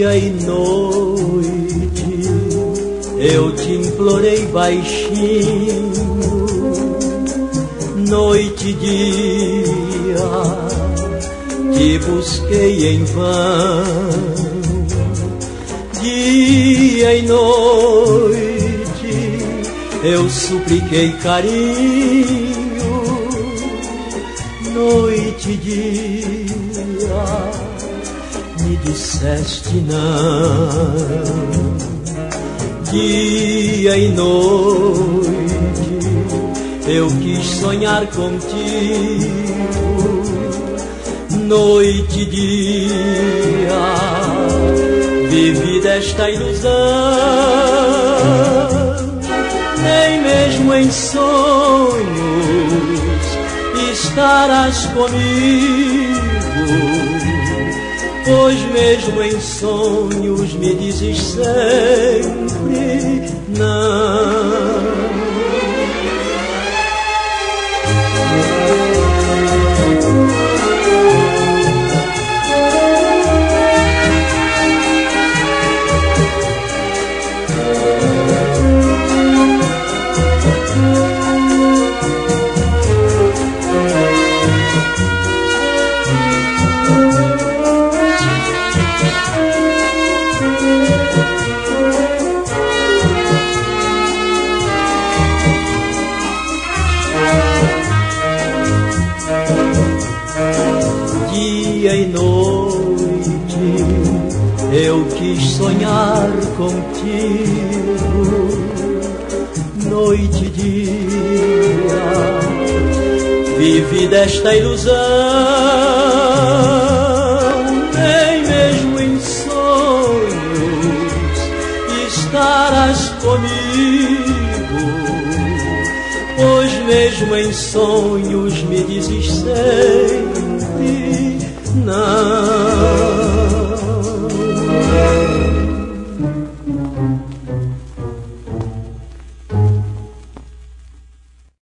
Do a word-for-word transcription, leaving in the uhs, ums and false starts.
Dia e noite eu te implorei baixinho, noite e dia te busquei em vão. Dia e noite eu supliquei carinho, noite e dia me disseste não. Dia e noite eu quis sonhar contigo, noite e dia vivi desta ilusão. Nem mesmo em sonhos estarás comigo, pois mesmo em sonhos me dizes sempre não. Dia e noite eu quis sonhar contigo, noite e dia vivi desta ilusão. Nem mesmo em sonhos estarás comigo, pois mesmo em sonhos me dizes sempre